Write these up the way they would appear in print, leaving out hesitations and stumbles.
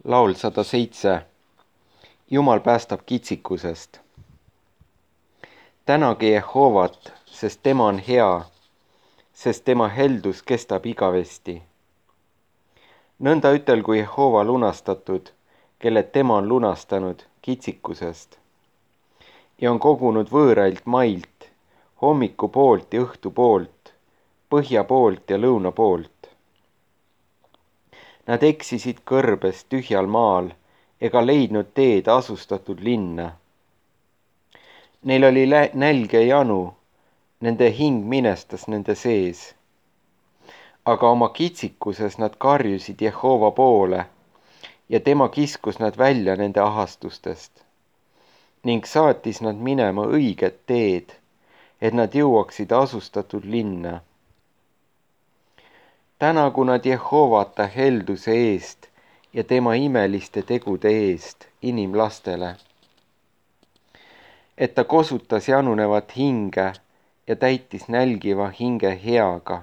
Laul 107. Jumal päästab kitsikusest. Tänage Jehovat, sest tema on hea, sest tema heldus kestab igavesti. Nõnda ütelgu Jehova lunastatud, kelle tema on lunastanud kitsikusest ja on kogunud võõrailt mailt, hommiku poolt ja õhtu poolt, põhja poolt ja lõuna poolt. Nad eksisid kõrbes tühjal maal ega leidnud teed asustatud linna. Neil oli nälg ja janu, nende hing minestas nende sees. Aga oma kitsikuses nad karjusid Jehova poole ja tema kiskus nad välja nende ahastustest ning saatis nad minema õiget teed, et nad jõuaksid asustatud linna. Tänagu nad Jehovata helduse eest ja tema imeliste tegude eest inimlastele, et ta kosutas janunevat hinge ja täitis nälgiva hinge heaga.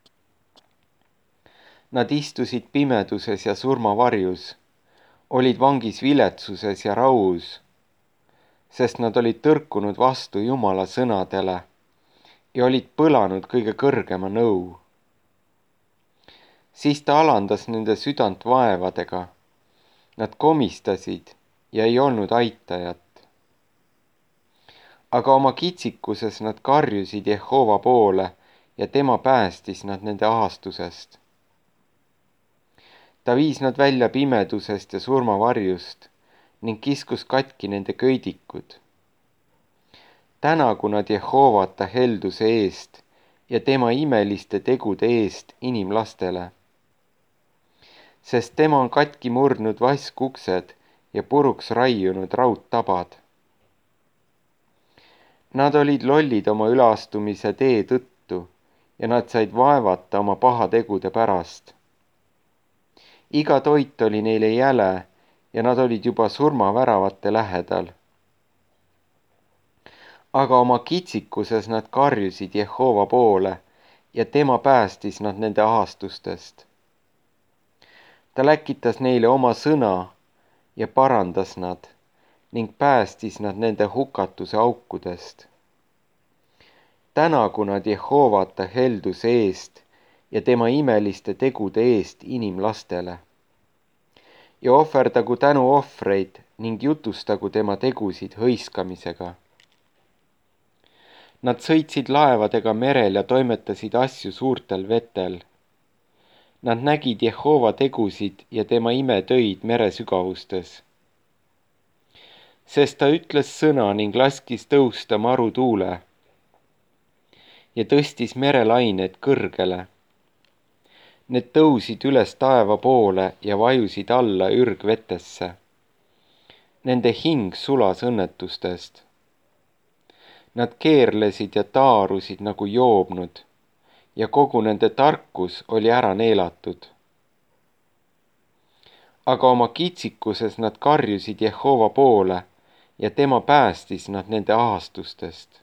Nad istusid pimeduses ja surmavarjus, olid vangis viletsuses ja rauus, sest nad olid tõrkunud vastu Jumala sõnadele ja olid põlanud kõige kõrgema nõu. Siis ta alandas nende südant vaevadega. Nad komistasid ja ei olnud aitajat. Aga oma kitsikuses nad karjusid Jehova poole ja tema päästis nad nende ahastusest. Ta viis nad välja pimedusest ja surmavarjust ning kiskus katki nende köidikud. Tänagu nad Jehovata helduse eest ja tema imeliste tegude eest inimlastele, sest tema on katki murdnud vaskuksed ja puruks raiunud raudtabad. Nad olid lollid oma üleastumise tee tõttu ja nad said vaevata oma pahategude pärast. Iga toit oli neile jäle ja nad olid juba surmaväravate lähedal. Aga oma kitsikuses nad karjusid Jehova poole ja tema päästis nad nende ahastustest. Ta läkitas neile oma sõna ja parandas nad ning päästis nad nende hukatuse aukudest. Tänagu nad Jehovata helduse eest ja tema imeliste tegude eest inimlastele. Ja ohverdagu tänuohvreid ning jutustagu tema tegusid hõiskamisega. Nad sõitsid laevadega merel ja toimetasid asju suurtel vetel. Nad nägid Jehova tegusid ja tema imetöid meresügavustes. Sest ta ütles sõna ning laskis tõusta marutuule ja tõstis merelained kõrgele. Need tõusid üles taeva poole ja vajusid alla ürgvetesse. Nende hing sulas õnnetustest. Nad keerlesid ja taarusid nagu joobnud ja kogu nende tarkus oli ära neelatud. Aga oma kitsikuses nad karjusid Jehova poole ja tema päästis nad nende ahastustest.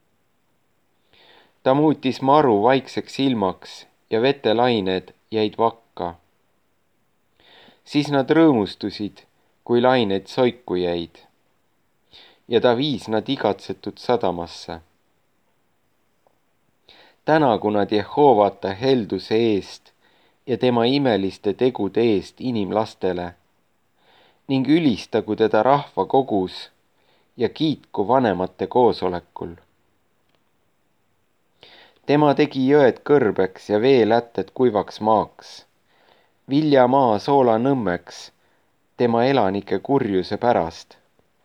Ta muutis maru vaikseks ilmaks ja vetelained jäid vakka. Siis nad rõõmustusid, kui lained soiku jäid, ja ta viis nad igatsetud sadamasse. Tänagu nad Jehovata helduse eest ja tema imeliste tegude eest inimlastele ning ülistagu teda rahva kogus ja kiitku vanemate koosolekul. Tema tegi jõed kõrbeks ja veelätted kuivaks maaks, viljamaa soolanõmmeks tema elanike kurjuse pärast.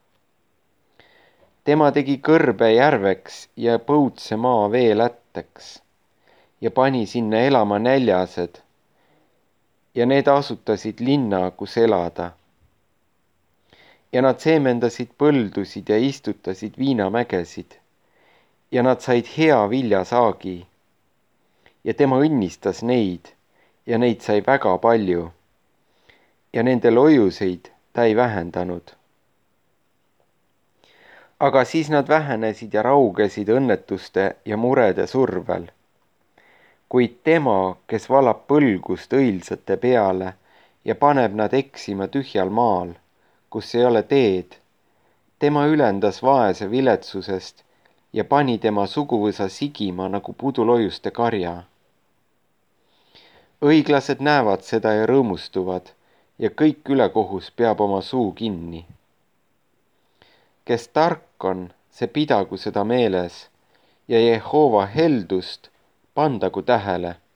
Tema tegi kõrbe järveks ja põudse maa veelätteks ja pani sinna elama näljased ja need asutasid linna, kus elada. Ja nad seemendasid põldusid ja istutasid viinamägesid ja nad said hea viljasaagi ja tema õnnistas neid ja neid sai väga palju ja nende lojuseid ta ei vähendanud. Aga siis nad vähenesid ja raugesid õnnetuste ja murede survel. Kuid tema, kes valab põlgust õilsate peale ja paneb nad eksima tühjal maal, kus ei ole teed. Tema ülendas vaese viletsusest ja pani tema suguvõsa sigima nagu pudulojuste karja. Õiglased näevad seda ja rõõmustuvad ja kõik ülekohus peab oma suu kinni. Kes tark on, see pidagu seda meeles ja Jehova heldust pandagu tähele.